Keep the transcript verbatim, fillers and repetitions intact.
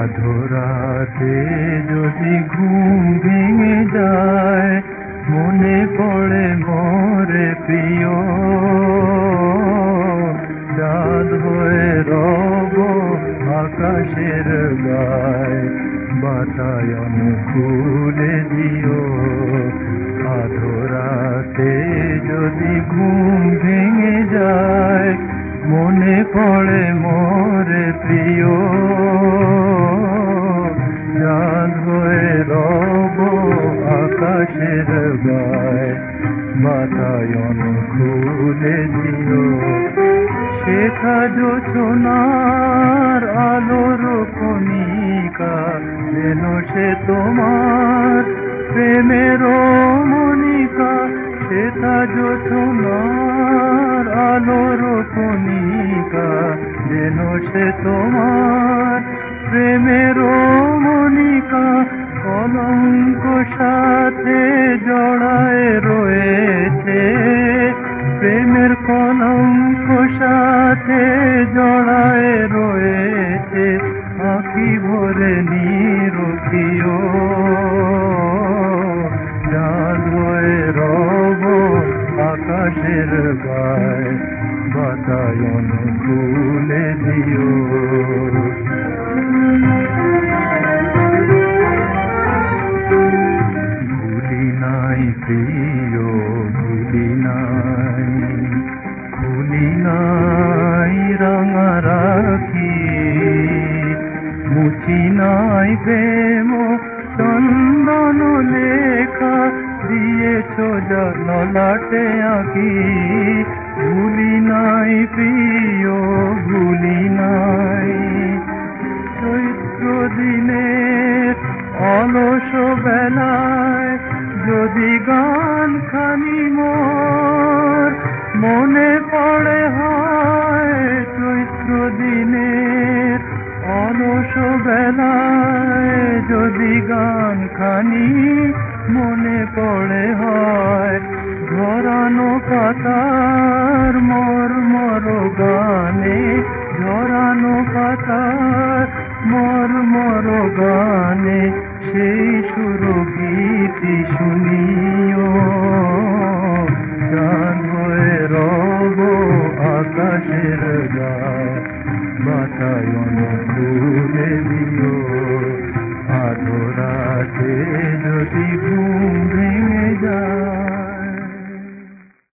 আধরাতে যদি ঘুম ভেঙে যায়, মনে পড়ে মোরে প্রিয়। চাঁদ হয়ে রব আকাশের গায়, বাতায়ন খুলে দিও। আধরাতে যদি ঘুম ভেঙে যায়, মনে পড়ে মোরে প্রিয়। চাঁদ হয়ে রব আকাশের গায়, বাতায়ন খুলে দিও। শেখা জোছনার আলোর কণিকা, যেন সে তোমার প্রেমের মনিকা। শেখা জোছনার আলোর কণিকা, যেন সে তোমার প্রেমের মনিকা। কলঙ্ক সাথে জড়ায় রয়েছে, প্রেমের কলঙ্ক সাথে জড়ায় রয়েছে। আঁখি ভরে নিরখিও, চাঁদ হয়ে রব আকাশের গায়, বাতায়ন খুলে দিও। ভুলি নাই প্রিয়, ভুলি নাই, ভুলি নাই রাঙা রাখি। মুছি নাই প্রেম চন্দন লেখা, দিয়েছ ললাটে আঁকি। ভুলি নাই প্রিয়, ভুলি নাই। চৈত্র দিনের অলস বেলায় যদি গান খানি মোর মনে পড়ে হয়। চৈত্র দিনের অলস বেলায় যদি গান খানি মনে পড়ে হয়। ঝরানো পাতার মর মর গানে, ঝরানো পাতার মর মর গানে, সেই